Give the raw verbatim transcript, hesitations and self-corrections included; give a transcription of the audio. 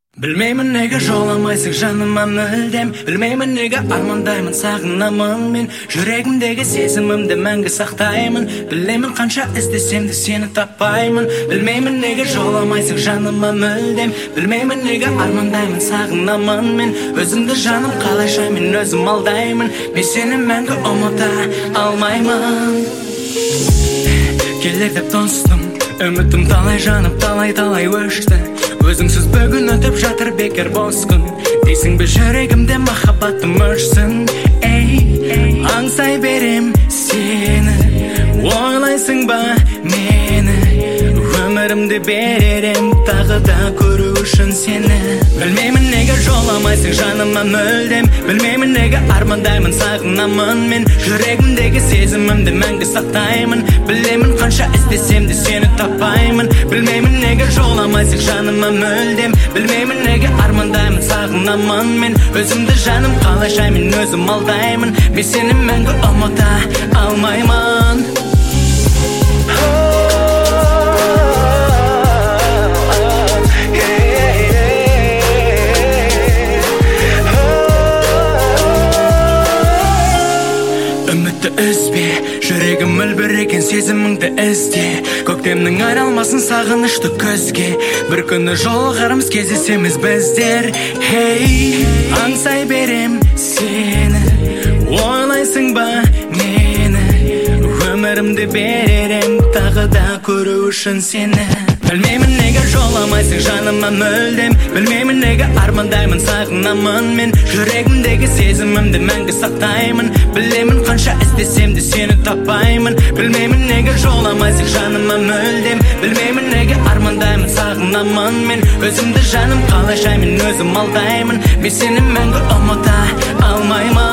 Білмеймін неге жоламайсың жаныма мүлдем, білмеймін неге армандаймын сағынамын мен, жүрегімдегі сезімімді мәңгі сақтаймын, білемін қанша іздесем де сені таппаймын. Білмеймін неге жоламайсың жаныма мүлдем, білмеймін неге армандаймын сағынамын мен, өзіңді жаным қалайша мен өзім алдаймын, мен сені мәңгі ұмыта алмаймын. Келер деп тостым, үмітім талай жанып талай-талай өшті, өзіңсіз бүгін өтіп жатыр бекер бос күн. Дейсің бе жүрегімде махаббатым өшсін, ей, аңсай берем сені, ойлайсың ба мені, өмірімді беререм тағы да көру үшін сені. Білмеймін неге жоламайсың жаныма мүлдем, білмеймін неге армандаймын сағынамын мен, жүрегімдегі сезімімді мәңгі сақтаймын, білемін қанша іздесем де сені таппаймын. Білмеймін неге жоламайсың жаныма мүлдем, білмеймін неге армандаймын сағынамын мен, өзімді жаным қалайша мен өзім алдаймын, мен сені мәңгі ұмыта алмаймын. Үмітті үзбе, жүрегім үлбіреген сезіміңді ізде, көктемнің айналмасын сағынышты көзге, бір күні жолығарымыз кездесеміз біздер. Хей, аңсай берем сені, ойлайсың ба мені, өмірімді беререм тағы да көру үшін сені. Білмеймін неге жоламайсың жаныма мүлдем, білмеймін неге армандаймын сағынамын мен, жүрегімдегі сезімімді мәңгі сақтаймын, білемін қанша іздесем де сені таппаймын. Білмеймін неге жоламайсың жаныма мүлдем, білмеймін неге армандаймын сағынамын мен, өзімді жаным қалайша мен өзім алдаймын, мен сені мәңгі ұмыта алмаймын.